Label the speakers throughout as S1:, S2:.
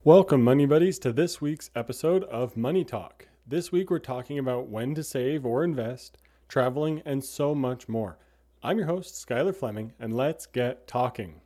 S1: Welcome, Money Buddies, to this week's episode of Money Talk. This week we're talking about when to save or invest, traveling, and so much more. I'm your host, Skylar Fleming, and let's get talking.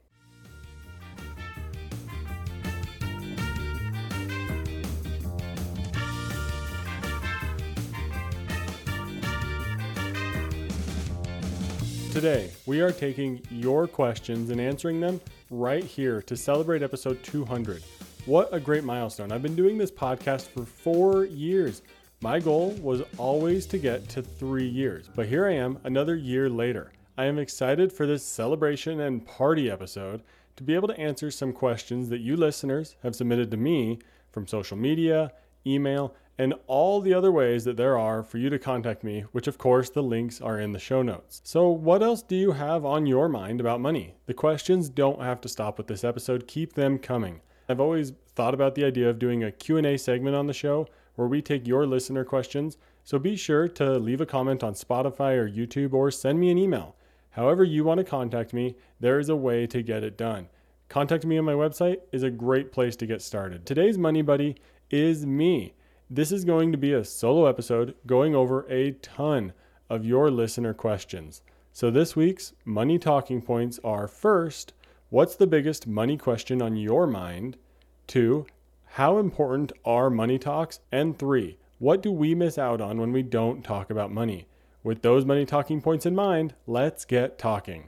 S1: Today, we are taking your questions and answering them right here to celebrate episode 200. What a great milestone. I've been doing this podcast for 4 years. My goal was always to get to 3 years, but here I am another year later. I am excited for this celebration and party episode to be able to answer some questions that you listeners have submitted to me from social media, email, and all the other ways that there are for you to contact me, which of course the links are in the show notes. So what else do you have on your mind about money? The questions don't have to stop with this episode. Keep them coming. I've always thought about the idea of doing a Q&A segment on the show where we take your listener questions. So be sure to leave a comment on Spotify or YouTube or send me an email. However you want to contact me, there is a way to get it done. Contacting me on my website is a great place to get started. Today's Money Buddy is me. This is going to be a solo episode going over a ton of your listener questions. So this week's money talking points are: first, what's the biggest money question on your mind? 2, how important are money talks? And 3, what do we miss out on when we don't talk about money? With those money talking points in mind, let's get talking.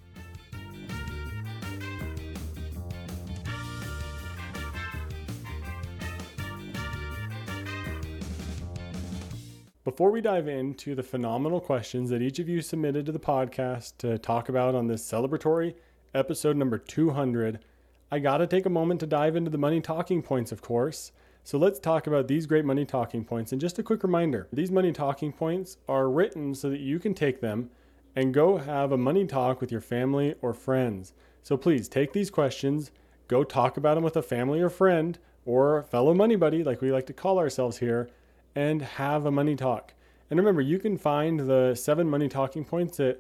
S1: Before we dive into the phenomenal questions that each of you submitted to the podcast to talk about on this celebratory episode number 200, I gotta take a moment to dive into the money talking points, of course. So let's talk about these great money talking points. And just a quick reminder, these money talking points are written so that you can take them and go have a money talk with your family or friends. So please take these questions, go talk about them with a family or friend or a fellow money buddy, like we like to call ourselves here, and have a money talk. And remember, you can find the 7 money talking points at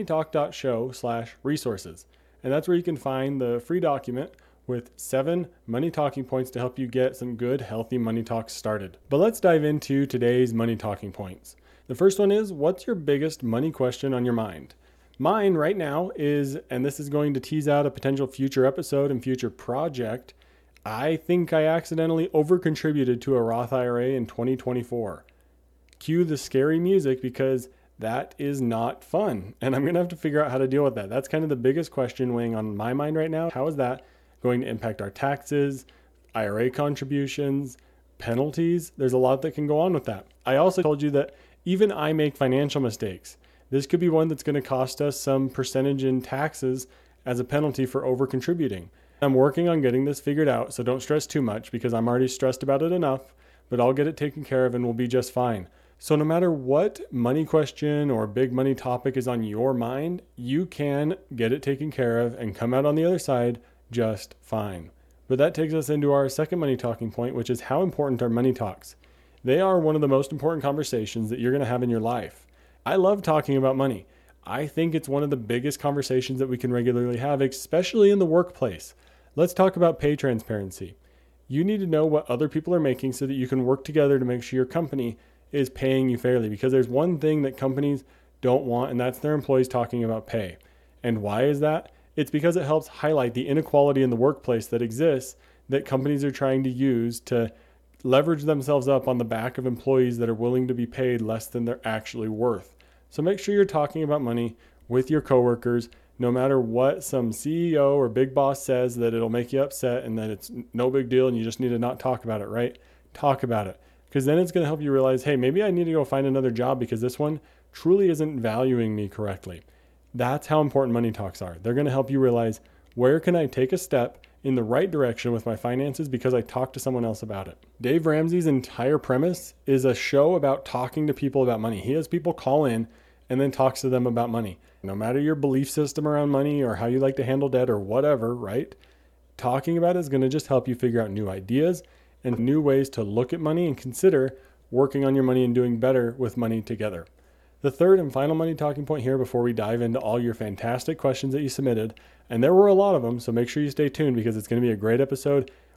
S1: moneytalk.show/resources. And that's where you can find the free document with 7 money talking points to help you get some good, healthy money talks started. But let's dive into today's money talking points. The first one is, what's your biggest money question on your mind? Mine right now is, and this is going to tease out a potential future episode and future project, I think I accidentally over-contributed to a Roth IRA in 2024. Cue the scary music, because that is not fun. And I'm going to have to figure out how to deal with that. That's kind of the biggest question weighing on my mind right now. How is that going to impact our taxes, IRA contributions, penalties? There's a lot that can go on with that. I also told you that even I make financial mistakes. This could be one that's going to cost us some percentage in taxes as a penalty for over-contributing. I'm working on getting this figured out, so don't stress too much because I'm already stressed about it enough, but I'll get it taken care of and we'll be just fine. So no matter what money question or big money topic is on your mind, you can get it taken care of and come out on the other side just fine. But that takes us into our second money talking point, which is how important are money talks. They are one of the most important conversations that you're going to have in your life. I love talking about money. I think it's one of the biggest conversations that we can regularly have, especially in the workplace. Let's talk about pay transparency. You need to know what other people are making so that you can work together to make sure your company is paying you fairly, because there's one thing that companies don't want, and that's their employees talking about pay. And why is that? It's because it helps highlight the inequality in the workplace that exists, that companies are trying to use to leverage themselves up on the back of employees that are willing to be paid less than they're actually worth. So make sure you're talking about money with your coworkers, no matter what some CEO or big boss says that it'll make you upset and that it's no big deal and you just need to not talk about it, right? Talk about it. Because then it's going to help you realize, hey, maybe I need to go find another job because this one truly isn't valuing me correctly. That's how important money talks are. They're going to help you realize, where can I take a step in the right direction with my finances because I talked to someone else about it. Dave Ramsey's entire premise is a show about talking to people about money. He has people call in and then talks to them about money. No matter your belief system around money or how you like to handle debt or whatever, right? Talking about it is going to just help you figure out new ideas and new ways to look at money and consider working on your money and doing better with money together. The third and final money talking point here before we dive into all your fantastic questions that you submitted, and there were a lot of them, so make sure you stay tuned because it's going to be a great episode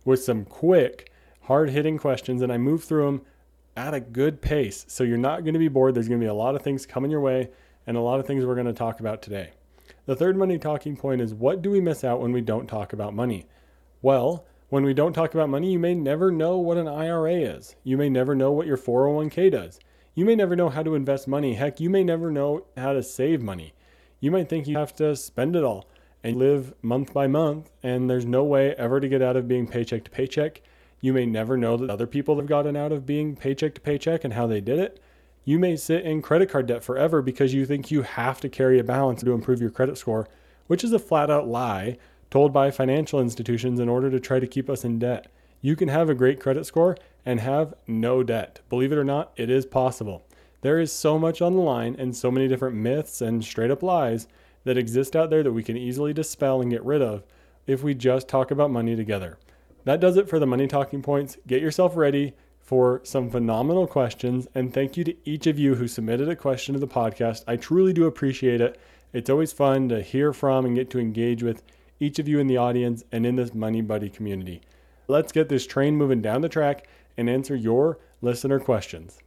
S1: with some quick, hard-hitting questions, and I move through them at a good pace. So you're not going to be bored. There's going to be a lot of things coming your way and a lot of things we're going to talk about today. The third money talking point is, what do we miss out when we don't talk about money? Well, when we don't talk about money, you may never know what an IRA is. You may never know what your 401k does. You may never know how to invest money. Heck, you may never know how to save money. You might think you have to spend it all and live month by month, and there's no way ever to get out of being paycheck to paycheck. You may never know that other people have gotten out of being paycheck to paycheck and how they did it. You may sit in credit card debt forever because you think you have to carry a balance to improve your credit score, which is a flat out lie told by financial institutions in order to try to keep us in debt. You can have a great credit score and have no debt. Believe it or not, it is possible. There is so much on the line and so many different myths and straight up lies that exist out there that we can easily dispel and get rid of if we just talk about money together. That does it for the money talking points. Get yourself ready for some phenomenal questions, and thank you to each of you who submitted a question to the podcast. I truly do appreciate it. It's always fun to hear from and get to engage with each of you in the audience and in this Money Buddy community. Let's get this train moving down the track and answer your listener questions.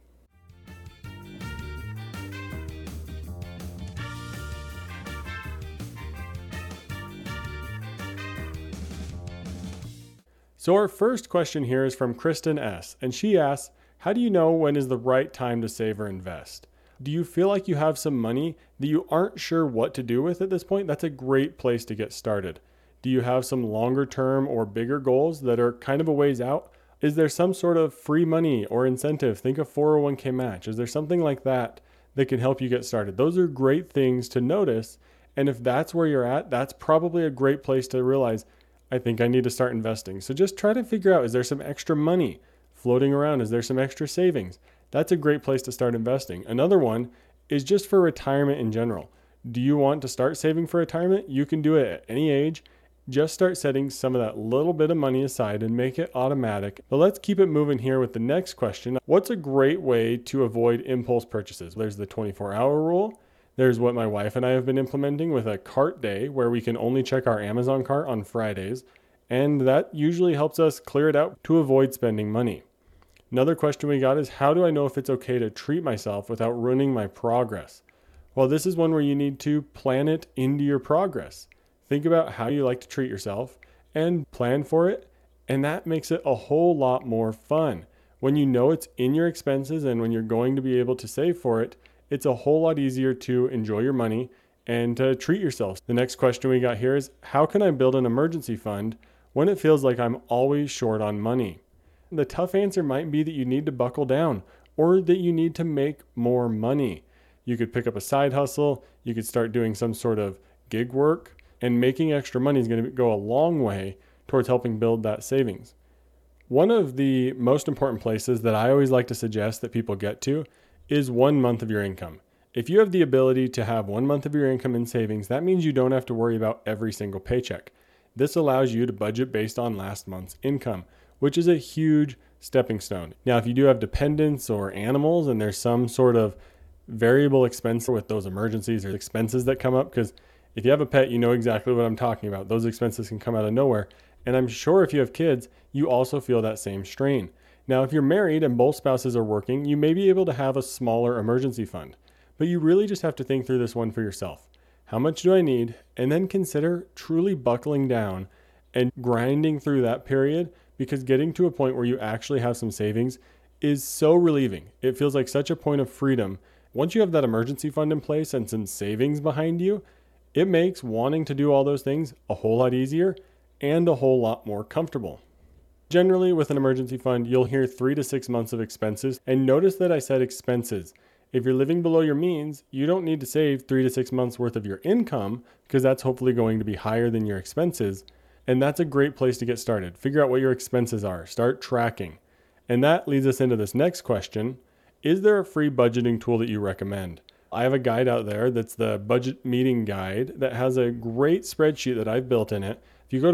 S1: So our first question here is from Kristen S. And she asks, how do you know when is the right time to save or invest? Do you feel like you have some money that you aren't sure what to do with at this point? That's a great place to get started. Do you have some longer term or bigger goals that are kind of a ways out? Is there some sort of free money or incentive? Think of 401k match. Is there something like that that can help you get started? Those are great things to notice. And if that's where you're at, that's probably a great place to realize, I think I need to start investing. So just try to figure out, is there some extra money floating around? Is there some extra savings? That's a great place to start investing. Another one is just for retirement in general. Do you want to start saving for retirement? You can do it at any age. Just start setting some of that little bit of money aside and make it automatic. But let's keep it moving here with the next question. What's a great way to avoid impulse purchases? There's the 24-hour rule. There's what my wife and I have been implementing with a cart day where we can only check our Amazon cart on Fridays. And that usually helps us clear it out to avoid spending money. Another question we got is, how do I know if it's okay to treat myself without ruining my progress? Well, this is one where you need to plan it into your progress. Think about how you like to treat yourself and plan for it. And that makes it a whole lot more fun. When you know it's in your expenses and when you're going to be able to save for it, it's a whole lot easier to enjoy your money and to treat yourself. The next question we got here is, how can I build an emergency fund when it feels like I'm always short on money? The tough answer might be that you need to buckle down or that you need to make more money. You could pick up a side hustle. You could start doing some sort of gig work, and making extra money is going to go a long way towards helping build that savings. One of the most important places that I always like to suggest that people get to is 1 month of your income. If you have the ability to have 1 month of your income in savings, that means you don't have to worry about every single paycheck. This allows you to budget based on last month's income, which is a huge stepping stone. Now, if you do have dependents or animals and there's some sort of variable expense with those emergencies or expenses that come up, because if you have a pet, you know exactly what I'm talking about. Those expenses can come out of nowhere. And I'm sure if you have kids, you also feel that same strain. Now, if you're married and both spouses are working, you may be able to have a smaller emergency fund, but you really just have to think through this one for yourself. How much do I need? And then consider truly buckling down and grinding through that period, because getting to a point where you actually have some savings is so relieving. It feels like such a point of freedom. Once you have that emergency fund in place and some savings behind you, it makes wanting to do all those things a whole lot easier and a whole lot more comfortable. Generally, with an emergency fund, you'll hear 3 to 6 months of expenses. And notice that I said expenses. If you're living below your means, you don't need to save 3 to 6 months worth of your income, because that's hopefully going to be higher than your expenses. And that's a great place to get started. Figure out what your expenses are. Start tracking. And that leads us into this next question. Is there a free budgeting tool that you recommend? I have a guide out there that's the budget meeting guide that has a great spreadsheet that I've built in it. If you go to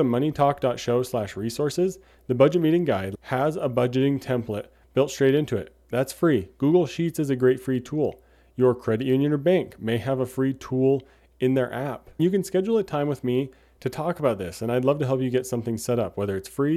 S1: moneytalk.show/resources, the budget meeting guide has a budgeting template built straight into it. That's free. Google Sheets is a great free tool. Your credit union or bank may have a free tool in their app. You can schedule a time with me to talk about this, and I'd love to help you get something set up, whether it's free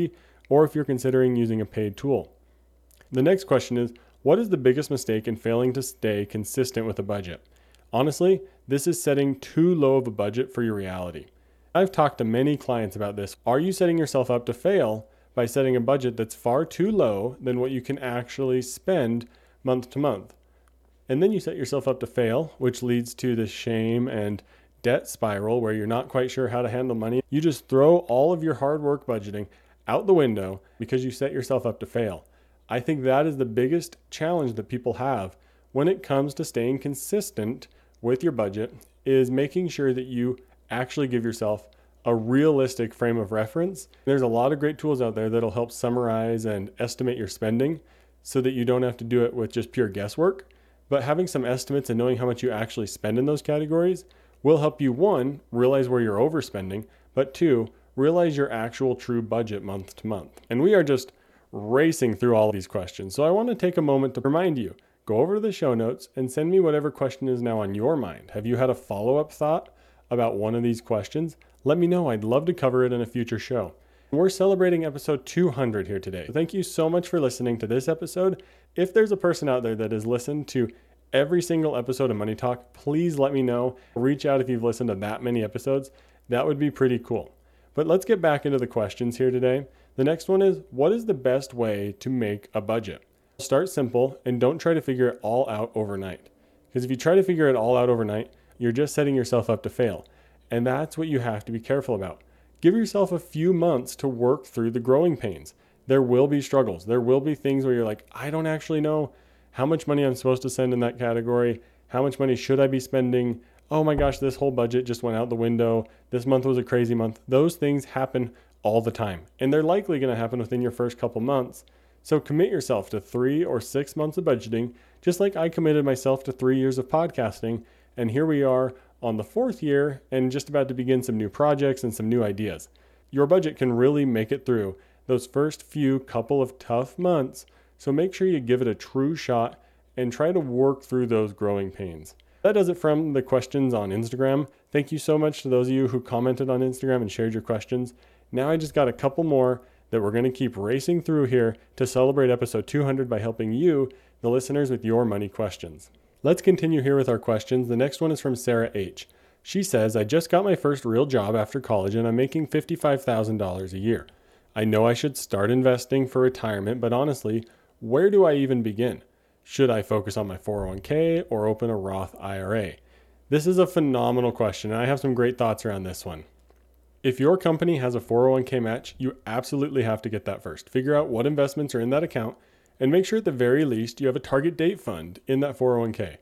S1: or if you're considering using a paid tool. The next question is, what is the biggest mistake in failing to stay consistent with a budget? Honestly, this is setting too low of a budget for your reality. I've talked to many clients about this. Are you setting yourself up to fail by setting a budget that's far too low than what you can actually spend month to month? And then you set yourself up to fail, which leads to the shame and debt spiral where you're not quite sure how to handle money. You just throw all of your hard work budgeting out the window because you set yourself up to fail. I think that is the biggest challenge that people have when it comes to staying consistent with your budget, is making sure that you actually give yourself a realistic frame of reference. There's a lot of great tools out there that'll help summarize and estimate your spending so that you don't have to do it with just pure guesswork. But having some estimates and knowing how much you actually spend in those categories will help you, one, realize where you're overspending, but two, realize your actual true budget month to month. And we are just racing through all of these questions. So I want to take a moment to remind you, go over to the show notes and send me whatever question is now on your mind. Have you had a follow-up thought about one of these questions? Let me know. I'd love to cover it in a future show. We're celebrating episode 200 here today. Thank you so much for listening to this episode. If there's a person out there that has listened to every single episode of Money Talk, please let me know. Reach out if you've listened to that many episodes. That would be pretty cool. But let's get back into the questions here today. The next one is, what is the best way to make a budget? Start simple and don't try to figure it all out overnight. Because if you try to figure it all out overnight, you're just setting yourself up to fail. And that's what you have to be careful about. Give yourself a few months to work through the growing pains. There will be struggles. There will be things where you're like, I don't actually know how much money I'm supposed to send in that category. How much money should I be spending? Oh my gosh, this whole budget just went out the window. This month was a crazy month. Those things happen all the time. And they're likely going to happen within your first couple months. So commit yourself to 3 or 6 months of budgeting, just like I committed myself to 3 years of podcasting. And here we are on the 4th year and just about to begin some new projects and some new ideas. Your budget can really make it through those first few couple of tough months. So make sure you give it a true shot and try to work through those growing pains. That does it from the questions on Instagram. Thank you so much to those of you who commented on Instagram and shared your questions. Now I just got a couple more that we're going to keep racing through here to celebrate episode 200 by helping you, the listeners, with your money questions. Let's continue here with our questions. The next one is from Sarah H. She says, I just got my first real job after college and I'm making $55,000 a year. I know I should start investing for retirement, but honestly, where do I even begin? Should I focus on my 401k or open a Roth IRA? This is a phenomenal question, and I have some great thoughts around this one. If your company has a 401k match, you absolutely have to get that first. Figure out what investments are in that account and make sure at the very least you have a target date fund in that 401k.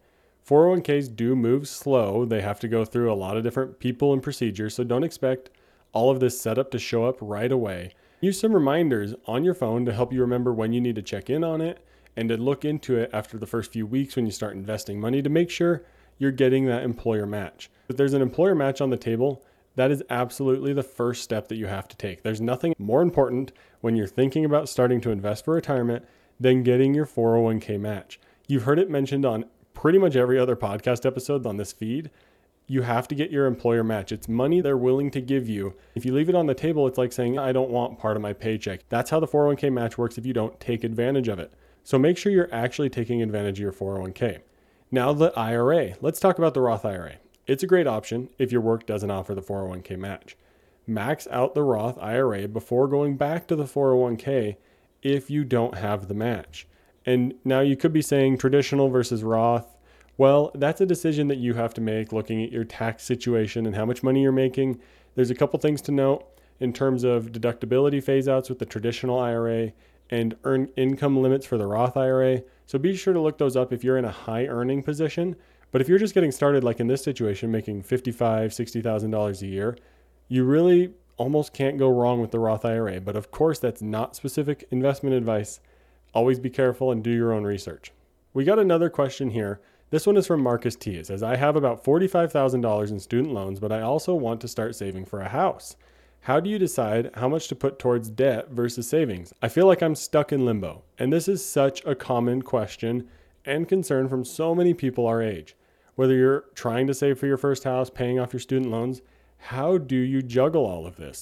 S1: 401ks do move slow. They have to go through a lot of different people and procedures, so don't expect all of this setup to show up right away. Use some reminders on your phone to help you remember when you need to check in on it and to look into it after the first few weeks when you start investing money to make sure you're getting that employer match. If there's an employer match on the table, that is absolutely the first step that you have to take. There's nothing more important when you're thinking about starting to invest for retirement than getting your 401k match. You've heard it mentioned on pretty much every other podcast episode on this feed. You have to get your employer match. It's money they're willing to give you. If you leave it on the table, it's like saying, I don't want part of my paycheck. That's how the 401k match works if you don't take advantage of it. So make sure you're actually taking advantage of your 401k. Now the IRA. Let's talk about the Roth IRA. It's a great option if your work doesn't offer the 401k match. Max out the Roth IRA before going back to the 401k if you don't have the match. And now you could be saying traditional versus Roth. Well, that's a decision that you have to make looking at your tax situation and how much money you're making. There's a couple things to note in terms of deductibility phase outs with the traditional IRA and earned income limits for the Roth IRA. So be sure to look those up if you're in a high earning position. But if you're just getting started, like in this situation, making $55,000, $60,000 a year, you really almost can't go wrong with the Roth IRA. But of course, that's not specific investment advice. Always be careful and do your own research. We got another question here. This one is from Marcus T. It says, I have about $45,000 in student loans, but I also want to start saving for a house. How do you decide how much to put towards debt versus savings? I feel like I'm stuck in limbo. And this is such a common question and concern from so many people our age. Whether you're trying to save for your first house, paying off your student loans, how do you juggle all of this?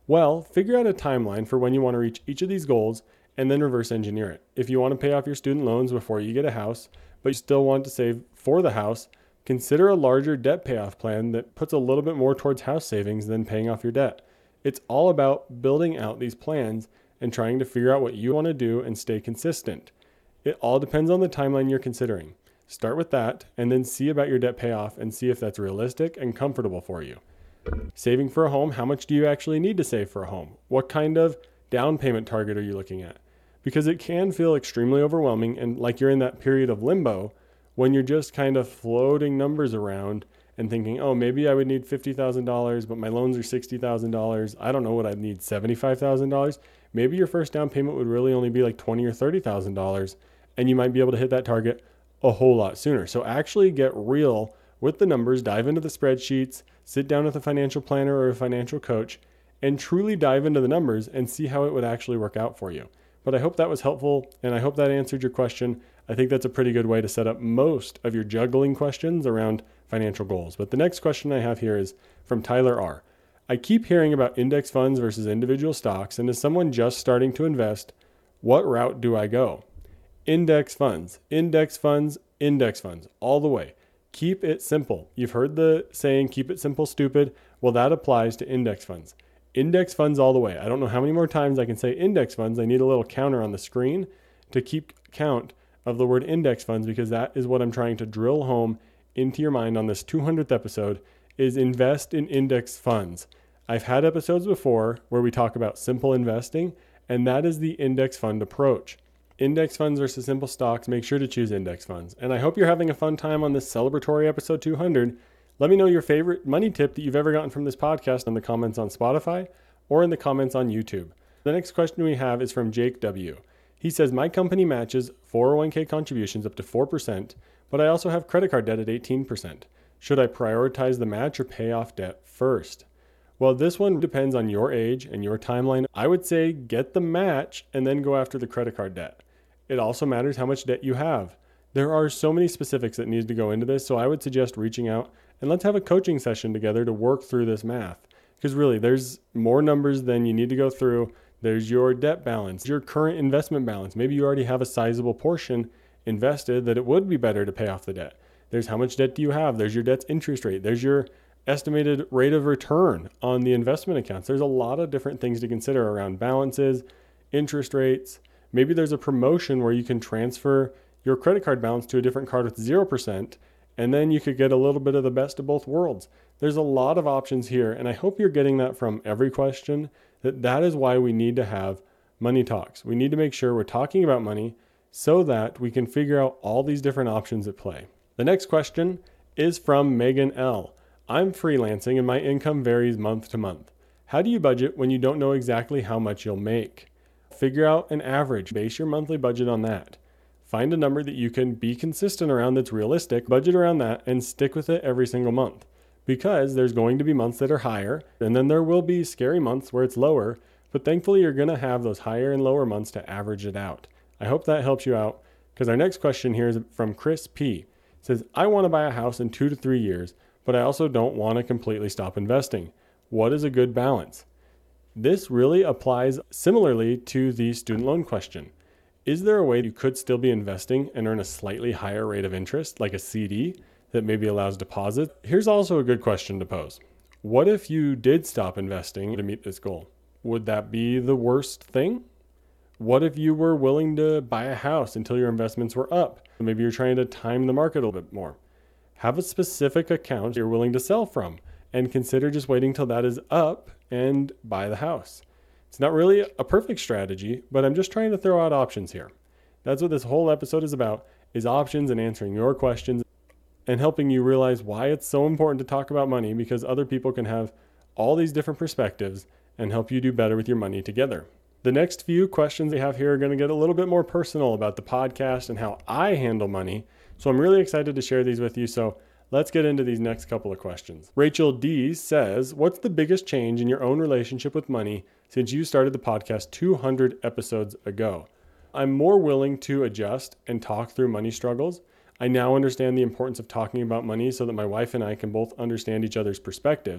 S1: Well, figure out a timeline for when you want to reach each of these goals and then reverse engineer it. If you want to pay off your student loans before you get a house, but you still want to save for the house, consider a larger debt payoff plan that puts a little bit more towards house savings than paying off your debt. It's all about building out these plans and trying to figure out what you want to do and stay consistent. It all depends on the timeline you're considering. Start with that and then see about your debt payoff and see if that's realistic and comfortable for you. Saving for a home, how much do you actually need to save for a home? What kind of down payment target are you looking at? Because it can feel extremely overwhelming and like you're in that period of limbo when you're just kind of floating numbers around and thinking, oh, maybe I would need $50,000, but my loans are $60,000. I don't know what I'd need, $75,000. Maybe your first down payment would really only be like $20,000 or $30,000, and you might be able to hit that target a whole lot sooner. So actually get real with the numbers, dive into the spreadsheets, sit down with a financial planner or a financial coach, and truly dive into the numbers and see how it would actually work out for you. But I hope that was helpful, and I hope that answered your question. I think that's a pretty good way to set up most of your juggling questions around financial goals. But the next question I have here is from Tyler R. I keep hearing about index funds versus individual stocks, and as someone just starting to invest, what route do I go? Index funds, index funds, index funds, all the way. Keep it simple. You've heard the saying, keep it simple, stupid. Well, that applies to index funds. Index funds all the way. I don't know how many more times I can say index funds. I need a little counter on the screen to keep count of the word index funds, because that is what I'm trying to drill home into your mind on this 200th episode is invest in index funds. I've had episodes before where we talk about simple investing, and that is the index fund approach. Index funds versus simple stocks, make sure to choose index funds. And I hope you're having a fun time on this celebratory episode 200. Let me know your favorite money tip that you've ever gotten from this podcast in the comments on Spotify or in the comments on YouTube. The next question we have is from Jake W. He says, my company matches 401k contributions up to 4%, but I also have credit card debt at 18%. Should I prioritize the match or pay off debt first? Well, this one depends on your age and your timeline. I would say get the match and then go after the credit card debt. It also matters how much debt you have. There are so many specifics that need to go into this, so I would suggest reaching out and let's have a coaching session together to work through this math. Because really, there's more numbers than you need to go through. There's your debt balance, your current investment balance. Maybe you already have a sizable portion invested that it would be better to pay off the debt. There's how much debt do you have? There's your debt's interest rate. There's your estimated rate of return on the investment accounts. There's a lot of different things to consider around balances, interest rates. Maybe there's a promotion where you can transfer your credit card balance to a different card with 0%, and then you could get a little bit of the best of both worlds. There's a lot of options here, and I hope you're getting that from every question, that is why we need to have money talks. We need to make sure we're talking about money so that we can figure out all these different options at play. The next question is from Megan L. I'm freelancing and my income varies month to month. How do you budget when you don't know exactly how much you'll make? Figure out an average. Base your monthly budget on that. Find a number that you can be consistent around that's realistic, budget around that, and stick with it every single month. Because there's going to be months that are higher, and then there will be scary months where it's lower, but thankfully you're going to have those higher and lower months to average it out. I hope that helps you out, because our next question here is from Chris P. It says, I want to buy a house in 2 to 3 years, but I also don't want to completely stop investing. What is a good balance? This really applies similarly to the student loan question. Is there a way you could still be investing and earn a slightly higher rate of interest, like a CD that maybe allows deposit? Here's also a good question to pose. What if you did stop investing to meet this goal? Would that be the worst thing? What if you were willing to buy a house until your investments were up? Maybe you're trying to time the market a little bit more. Have a specific account you're willing to sell from and consider just waiting till that is up and buy the house. It's not really a perfect strategy, but I'm just trying to throw out options here. That's what this whole episode is about, is options and answering your questions and helping you realize why it's so important to talk about money, because other people can have all these different perspectives and help you do better with your money together. The next few questions we have here are going to get a little bit more personal about the podcast and how I handle money. So I'm really excited to share these with you. So let's get into these next couple of questions. Rachel D says, what's the biggest change in your own relationship with money since you started the podcast 200 episodes ago? I'm more willing to adjust and talk through money struggles. I now understand the importance of talking about money so that my wife and I can both understand each other's perspectives.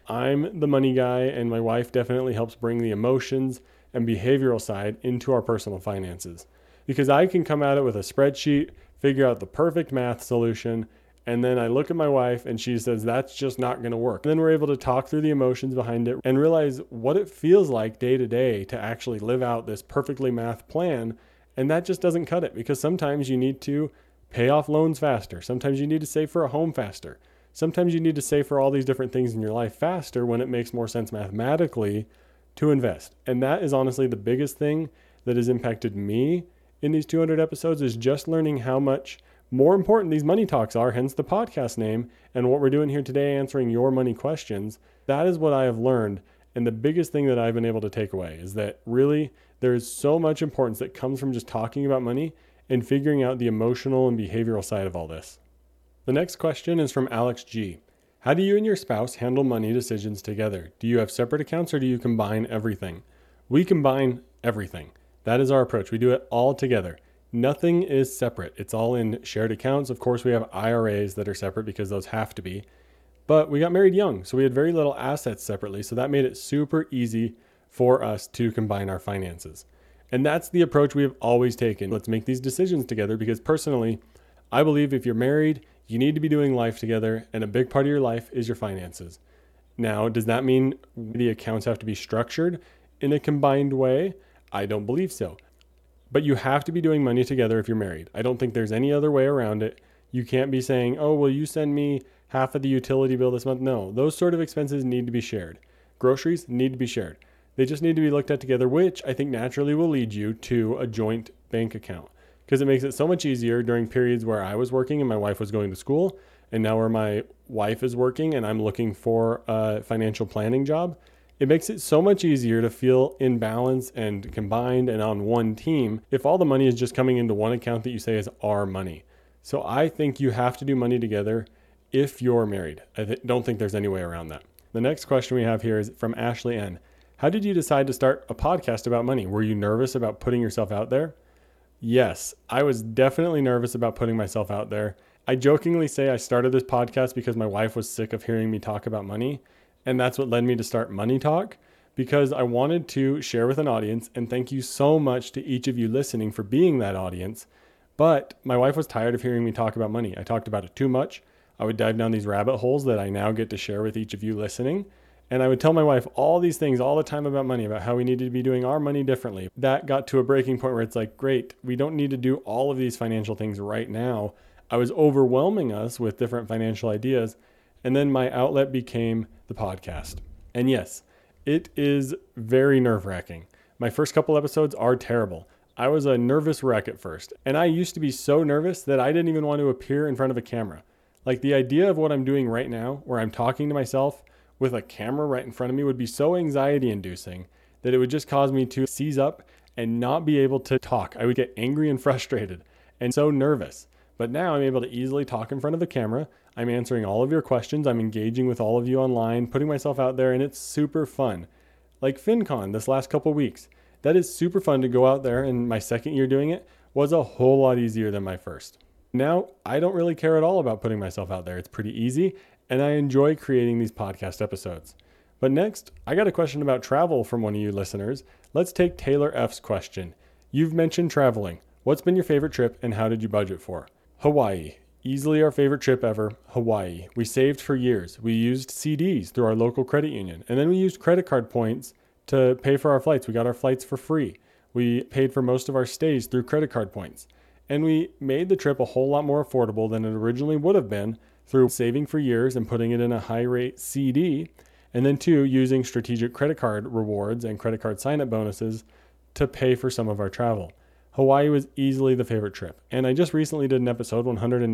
S1: I'm the money guy, and my wife definitely helps bring the emotions and behavioral side into our personal finances. Because I can come at it with a spreadsheet, figure out the perfect math solution, and then I look at my wife and she says, that's just not going to work. And then we're able to talk through the emotions behind it and realize what it feels like day to day to actually live out this perfectly math plan. And that just doesn't cut it, because sometimes you need to pay off loans faster. Sometimes you need to save for a home faster. Sometimes you need to save for all these different things in your life faster when it makes more sense mathematically to invest. And that is honestly the biggest thing that has impacted me in these 200 episodes, is just learning how much more important these money talks are, hence the podcast name, and what we're doing here today, answering your money questions. That is what I have learned. And the biggest thing that I've been able to take away is that really there is so much importance that comes from just talking about money and figuring out the emotional and behavioral side of all this. The next question is from Alex G. How do you and your spouse handle money decisions together? Do you have separate accounts or do you combine everything? We combine everything. That is our approach. We do it all together. Nothing is separate. It's all in shared accounts. Of course, we have IRAs that are separate because those have to be. But we got married young, so we had very little assets separately. So that made it super easy for us to combine our finances. And that's the approach we have always taken. Let's make these decisions together, because personally, I believe if you're married, you need to be doing life together, and a big part of your life is your finances. Now, does that mean the accounts have to be structured in a combined way? I don't believe so. But you have to be doing money together if you're married. I don't think there's any other way around it. You can't be saying, oh, will you send me half of the utility bill this month? No, those sort of expenses need to be shared. Groceries need to be shared. They just need to be looked at together, which I think naturally will lead you to a joint bank account, because it makes it so much easier during periods where I was working and my wife was going to school, and now where my wife is working and I'm looking for a financial planning job. It makes it so much easier to feel in balance and combined and on one team if all the money is just coming into one account that you say is our money. So I think you have to do money together if you're married. I don't think there's any way around that. The next question we have here is from Ashley N. How did you decide to start a podcast about money? Were you nervous about putting yourself out there? Yes, I was definitely nervous about putting myself out there. I jokingly say I started this podcast because my wife was sick of hearing me talk about money. And that's what led me to start Money Talk, because I wanted to share with an audience. And thank you so much to each of you listening for being that audience. But my wife was tired of hearing me talk about money. I talked about it too much. I would dive down these rabbit holes that I now get to share with each of you listening. And I would tell my wife all these things all the time about money, about how we needed to be doing our money differently. That got to a breaking point where it's like, great, we don't need to do all of these financial things right now. I was overwhelming us with different financial ideas. And then my outlet became the podcast. And yes, it is very nerve-wracking. My first couple episodes are terrible. I was a nervous wreck at first. And I used to be so nervous that I didn't even want to appear in front of a camera. Like the idea of what I'm doing right now, where I'm talking to myself with a camera right in front of me, would be so anxiety-inducing that it would just cause me to seize up and not be able to talk. I would get angry and frustrated and so nervous. But now I'm able to easily talk in front of the camera. I'm answering all of your questions. I'm engaging with all of you online, putting myself out there, and it's super fun. Like FinCon this last couple weeks. That is super fun to go out there, and my second year doing it was a whole lot easier than my first. Now, I don't really care at all about putting myself out there. It's pretty easy, and I enjoy creating these podcast episodes. But next, I got a question about travel from one of you listeners. Let's take Taylor F's question. You've mentioned traveling. What's been your favorite trip, and how did you budget for? Hawaii. Easily our favorite trip ever, Hawaii. We saved for years. We used CDs through our local credit union. And then we used credit card points to pay for our flights. We got our flights for free. We paid for most of our stays through credit card points. And we made the trip a whole lot more affordable than it originally would have been through saving for years and putting it in a high rate CD. And then 2, using strategic credit card rewards and credit card sign-up bonuses to pay for some of our travel. Hawaii was easily the favorite trip. And I just recently did an episode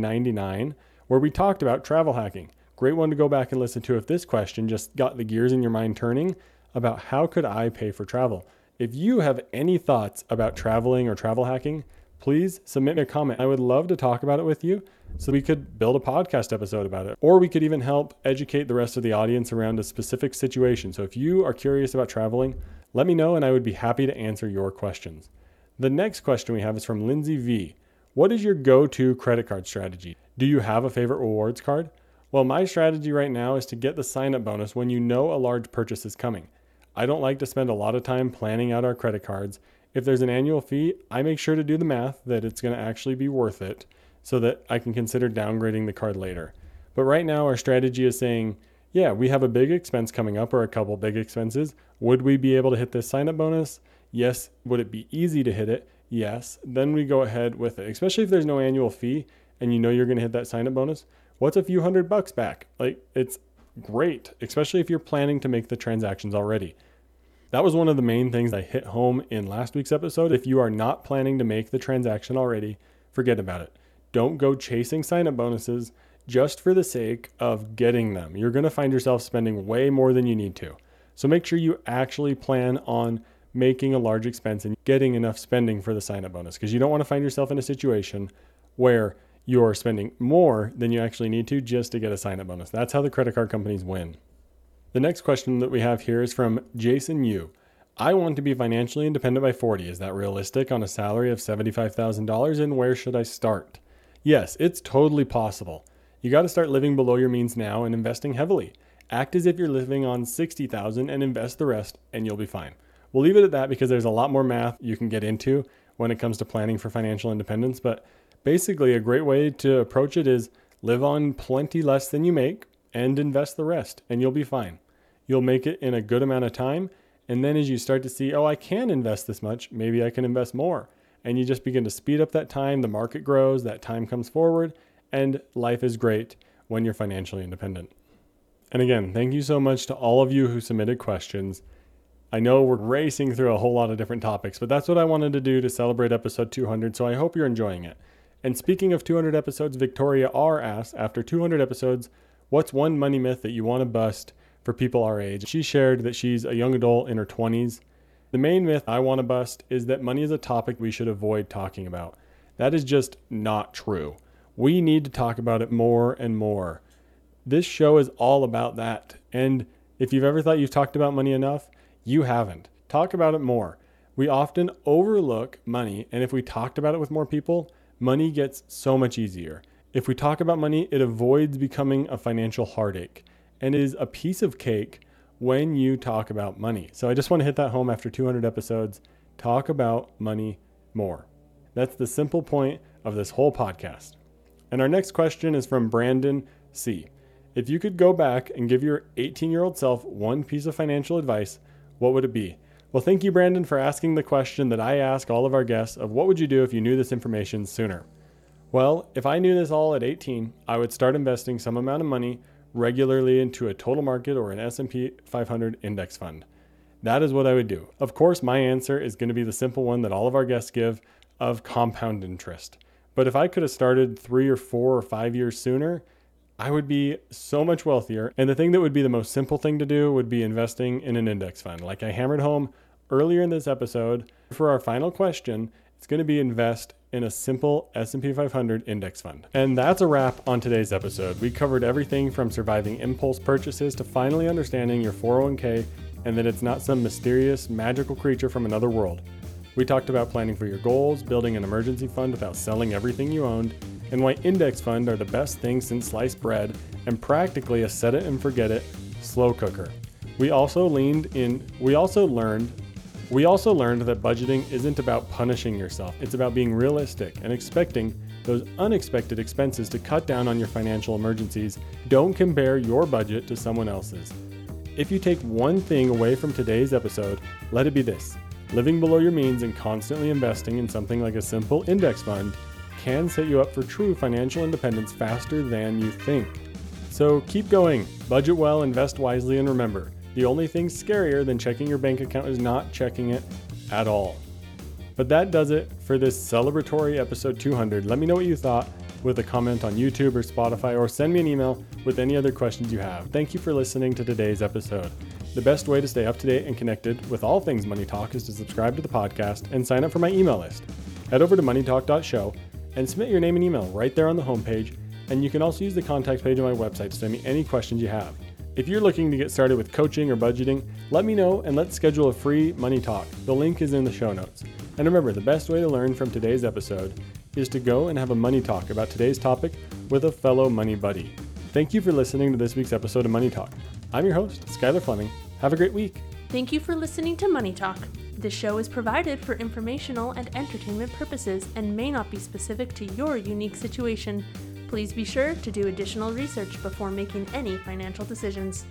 S1: 199 where we talked about travel hacking. Great one to go back and listen to if this question just got the gears in your mind turning about how could I pay for travel. If you have any thoughts about traveling or travel hacking, please submit me a comment. I would love to talk about it with you so we could build a podcast episode about it. Or we could even help educate the rest of the audience around a specific situation. So if you are curious about traveling, let me know and I would be happy to answer your questions. The next question we have is from Lindsay V. What is your go-to credit card strategy? Do you have a favorite rewards card? Well, my strategy right now is to get the sign-up bonus when you know a large purchase is coming. I don't like to spend a lot of time planning out our credit cards. If there's an annual fee, I make sure to do the math that it's going to actually be worth it so that I can consider downgrading the card later. But right now, our strategy is saying, yeah, we have a big expense coming up or a couple big expenses. Would we be able to hit this sign-up bonus? Yes. Would it be easy to hit it? Yes. Then we go ahead with it, especially if there's no annual fee and you know you're going to hit that sign-up bonus. What's a few $100 back? Like, it's great, especially if you're planning to make the transactions already. That was one of the main things I hit home in last week's episode. If you are not planning to make the transaction already, forget about it. Don't go chasing sign-up bonuses just for the sake of getting them. You're going to find yourself spending way more than you need to. So make sure you actually plan on making a large expense and getting enough spending for the sign-up bonus, because you don't want to find yourself in a situation where you're spending more than you actually need to just to get a sign-up bonus. That's how the credit card companies win. The next question that we have here is from Jason Yu. I want to be financially independent by 40. Is that realistic on a salary of $75,000, and where should I start? Yes, it's totally possible. You got to start living below your means now and investing heavily. Act as if you're living on $60,000 and invest the rest, and you'll be fine. We'll leave it at that because there's a lot more math you can get into when it comes to planning for financial independence, but basically, a great way to approach it is live on plenty less than you make and invest the rest, and you'll be fine. You'll make it in a good amount of time, and then as you start to see, oh, I can invest this much, maybe I can invest more. And you just begin to speed up that time, the market grows, that time comes forward, and life is great when you're financially independent. And again, thank you so much to all of you who submitted questions. I know we're racing through a whole lot of different topics, but that's what I wanted to do to celebrate episode 200, so I hope you're enjoying it. And speaking of 200 episodes, Victoria R. asks, after 200 episodes, what's one money myth that you want to bust for people our age? She shared that she's a young adult in her 20s. The main myth I want to bust is that money is a topic we should avoid talking about. That is just not true. We need to talk about it more and more. This show is all about that. And if you've ever thought you've talked about money enough, you haven't. Talk about it more. We often overlook money, and if we talked about it with more people, money gets so much easier. If we talk about money, it avoids becoming a financial heartache and is a piece of cake when you talk about money. So I just want to hit that home after 200 episodes. Talk about money more. That's the simple point of this whole podcast. And our next question is from Brandon C. If you could go back and give your 18-year-old self one piece of financial advice, what would it be? Well, thank you, Brandon, for asking the question that I ask all of our guests of what would you do if you knew this information sooner? Well, if I knew this all at 18, I would start investing some amount of money regularly into a total market or an S&P 500 index fund. That is what I would do. Of course, my answer is going to be the simple one that all of our guests give of compound interest. But if I could have started 3 or 4 or 5 years sooner, I would be so much wealthier. And the thing that would be the most simple thing to do would be investing in an index fund. Like I hammered home earlier in this episode, for our final question, it's going to be invest in a simple S&P 500 index fund. And that's a wrap on today's episode. We covered everything from surviving impulse purchases to finally understanding your 401k and that it's not some mysterious, magical creature from another world. We talked about planning for your goals, building an emergency fund without selling everything you owned, and why index funds are the best thing since sliced bread and practically a set it and forget it slow cooker. We also learned that budgeting isn't about punishing yourself. It's about being realistic and expecting those unexpected expenses to cut down on your financial emergencies. Don't compare your budget to someone else's. If you take one thing away from today's episode, let it be this. Living below your means and constantly investing in something like a simple index fund can set you up for true financial independence faster than you think. So keep going, budget well, invest wisely, and remember, the only thing scarier than checking your bank account is not checking it at all. But that does it for this celebratory episode 200. Let me know what you thought with a comment on YouTube or Spotify, or send me an email with any other questions you have. Thank you for listening to today's episode. The best way to stay up to date and connected with all things Money Talk is to subscribe to the podcast and sign up for my email list. Head over to moneytalk.show and submit your name and email right there on the homepage. And you can also use the contact page on my website to send me any questions you have. If you're looking to get started with coaching or budgeting, let me know and let's schedule a free Money Talk. The link is in the show notes. And remember, the best way to learn from today's episode is to go and have a money talk about today's topic with a fellow money buddy. Thank you for listening to this week's episode of Money Talk. I'm your host, Skylar Fleming. Have a great week.
S2: Thank you for listening to Money Talk. This show is provided for informational and entertainment purposes and may not be specific to your unique situation. Please be sure to do additional research before making any financial decisions.